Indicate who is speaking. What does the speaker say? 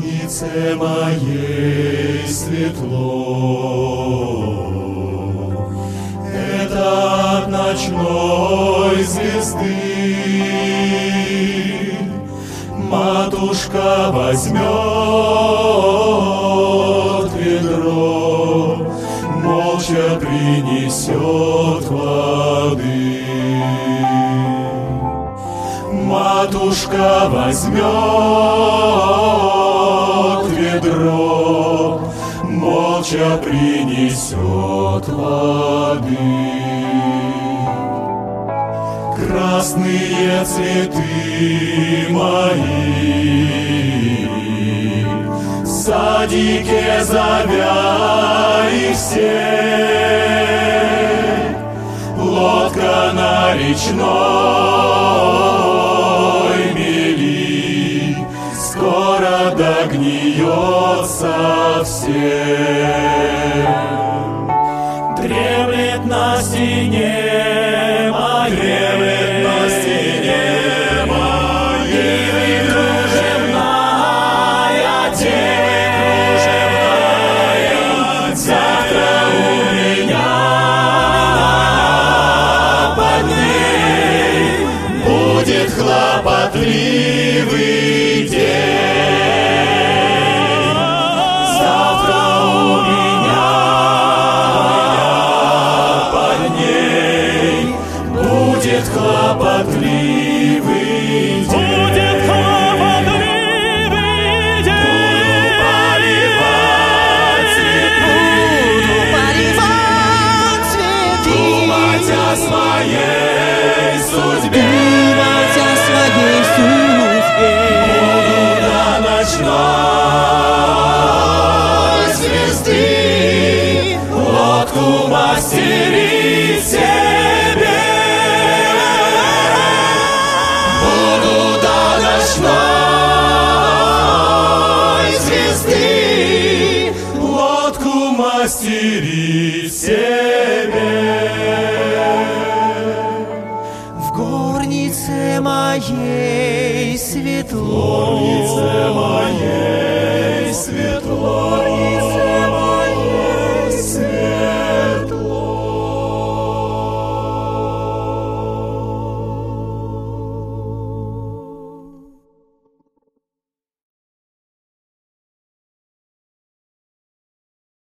Speaker 1: горнице моей светло, это от ночной звезды. Матушка возьмет ведро, молча принесет воды. Матушка возьмет ведро, молча принесет воды. Красные цветы мои в садике завяли все. Лодка на речной мели скоро догниет совсем. Дремлет на стене хлопотливый день. Завтра у меня под ней будет хлопотливый день. Будет хлопотливый день. Буду поливать цветы, думать о своей судьбе. Буду до ночной звезды лодку мастерить себе. Буду до ночной звезды лодку мастерить себе. В горнице моей светло, в горнице моей светло.